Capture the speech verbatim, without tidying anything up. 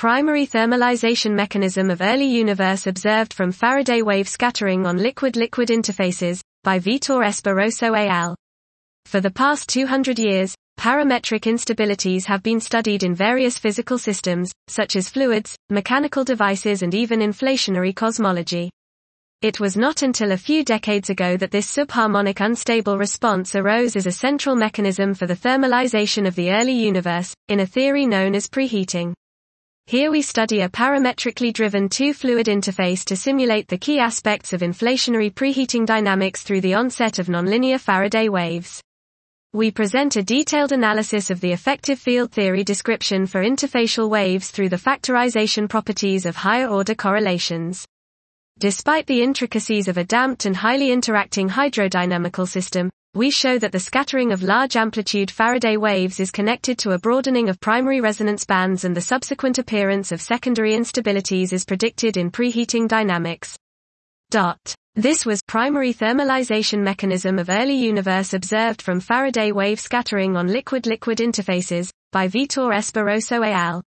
primary thermalization mechanism of early universe observed from Faraday wave scattering on liquid-liquid interfaces, by Vitor Esparroso et al. For the past two hundred years, parametric instabilities have been studied in various physical systems, such as fluids, mechanical devices and even inflationary cosmology. It was not until a few decades ago that this subharmonic unstable response arose as a central mechanism for the thermalization of the early universe, in a theory known as preheating. Here we study a parametrically driven two-fluid interface to simulate the key aspects of inflationary preheating dynamics through the onset of nonlinear Faraday waves. We present a detailed analysis of the effective field theory description for interfacial waves through the factorization properties of higher-order correlations. Despite the intricacies of a damped and highly interacting hydrodynamical system, we show that the scattering of large-amplitude Faraday waves is connected to a broadening of primary resonance bands, and the subsequent appearance of secondary instabilities is predicted in preheating dynamics. This was primary thermalization mechanism of early universe observed from Faraday wave scattering on liquid-liquid interfaces, by Vitor Esparroso et al.